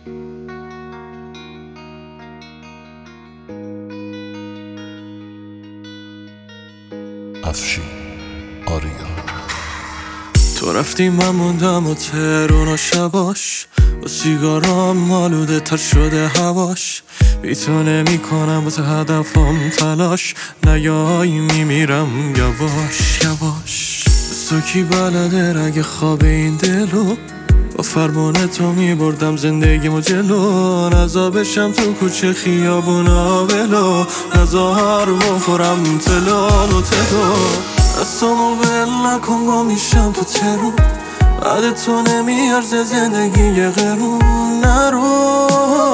افشین آریا. تو رفتی من موندم و تهرون و شباش، با سیگارام آلوده تر شده هواش. بی تو نمی کنم واسه هدفم تلاش، نیایی میمیرم یواش یواش. تو کی بلده رگ خواب این دلو، با فرمان تو میبردم زندگیمو جلو. نزا بشم تو کوچه خیابونا ولو، نزار بخورم تلال و تلو. دستامو ول نکن گم میشم تو ترون، بعد تو نمیارزه زندگی یه قرون. نرو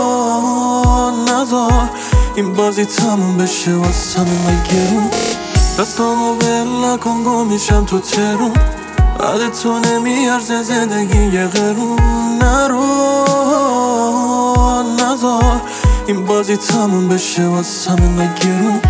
نزار این بازی تموم بشه واسم مگرون. دستامو ول نکن گم میشم تو ترون، بعد تو نمیارزه زندگی یه قرون. نرو نزار این بازی تموم بشه واسم مگرون.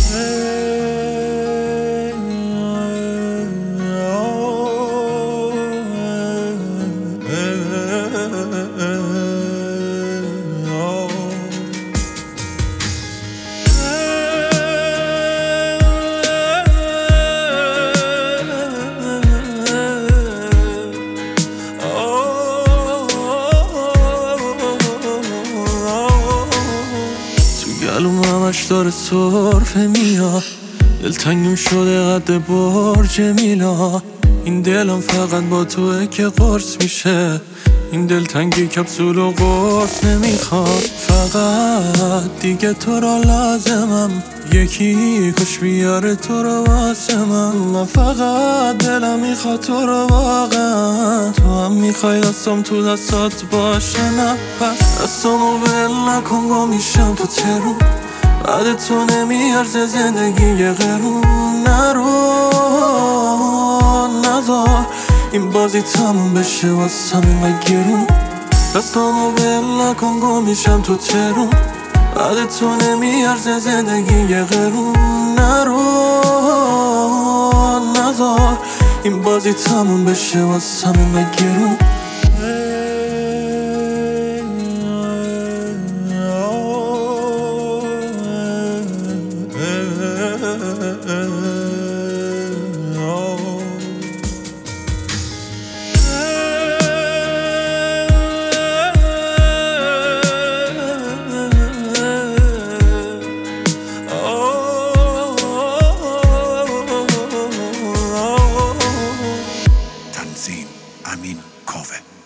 گلوم همش داره سرفه میاد، دلتنگیم شده قد برج میلا. این دلم فقط با توه که قرص میشه، این دلتنگی کپسول و قرص نمیخواد. فقط دیگه تو را لازمم، یکی کش بیاره تو رو واسه من فقط دلم میخواد تو رو واقعا، تو هم میخوای دستم تو دستات باشه. نه پس دستامو ول نکن گم میشم تو ترون، بعد تو نمیارزه زندگی یه قرون. نرو نزار این بازی تموم بشه واسم مگرون. دستامو ول نکن گم میشم تو ترون، بعد تو نمیارزه زندگی یه قرون. نرو نزار این بازی تموم بشه واسم مگرون. تنظیم امین کاوه.